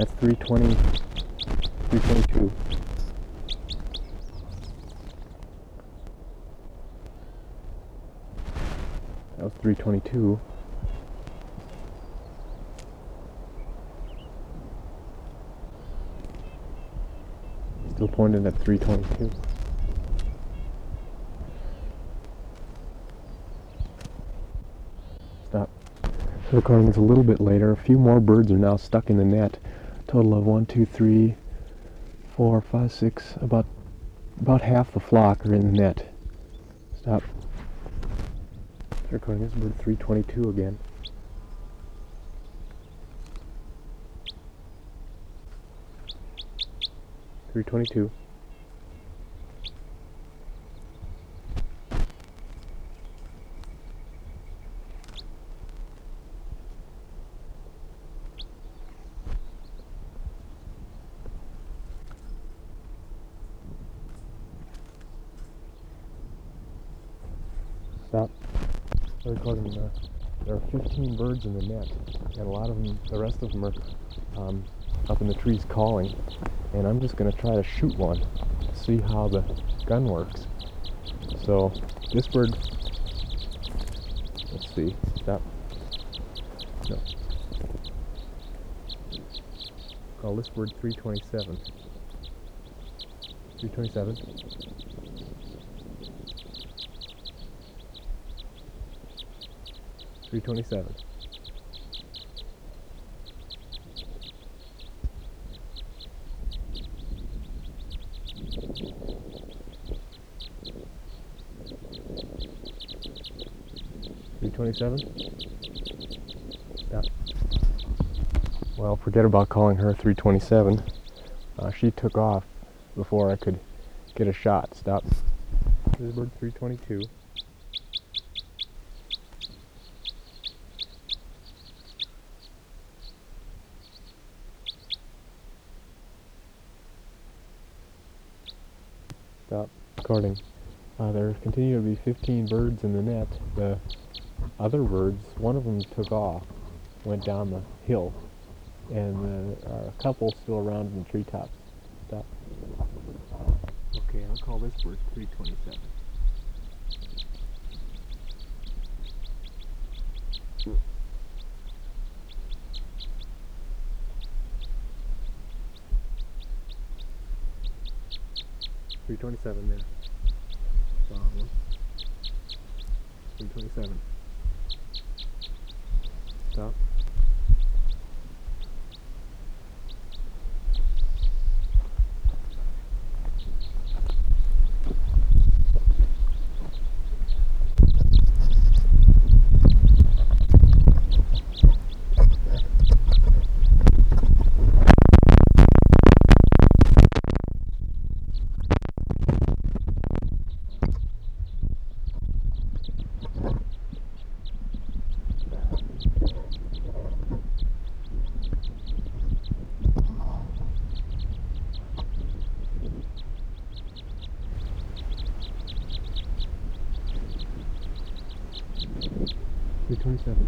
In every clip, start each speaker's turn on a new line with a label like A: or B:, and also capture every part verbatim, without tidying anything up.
A: That's three twenty, three twenty-two. That was three twenty-two. Still pointing at three twenty-two. Stop. The recording is a little bit later. A few more birds are now stuck in the net. Total of one, two, three, four, five, six. About about half the flock are in the net. Stop. The recording is bird three twenty-two again. three twenty-two. Stop. They're recording. Uh, there are fifteen birds in the net, and a lot of them, the rest of them are um, up in the trees calling. And I'm just going to try to shoot one to see how the gun works. So this bird, let's see. Stop. No. Call this bird three twenty-seven. three twenty-seven. three twenty-seven. three twenty-seven. Stop. Well, forget about calling her three twenty-seven. Uh, she took off before I could get a shot. Stop. This is bird three twenty-two. Stop recording. Uh, there continue to be fifteen birds in the net. The other birds, one of them took off, went down the hill, and there are a couple still around in the treetops. Stop. Okay, I'll call this bird three twenty-seven. three twenty-seven there. Problem. three twenty-seven. Stop. three twenty-seven.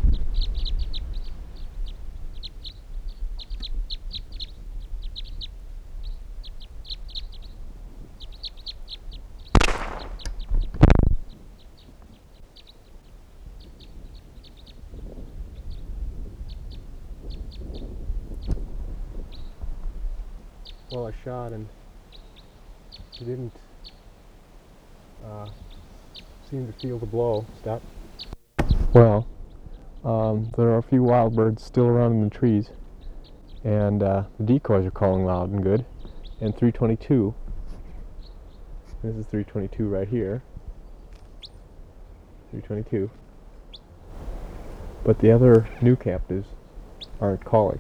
A: Well, I shot and he didn't uh, seem to feel the blow. Stop. Well, um, there are a few wild birds still around in the trees, and uh, the decoys are calling loud and good. And three twenty-two, this is three twenty-two right here, three twenty-two, but the other new captives aren't calling.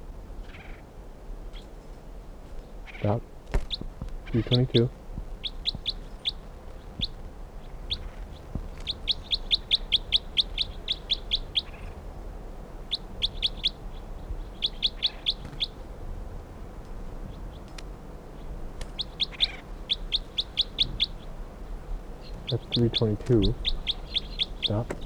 A: Stop. three twenty-two. That's three twenty-two. Stop.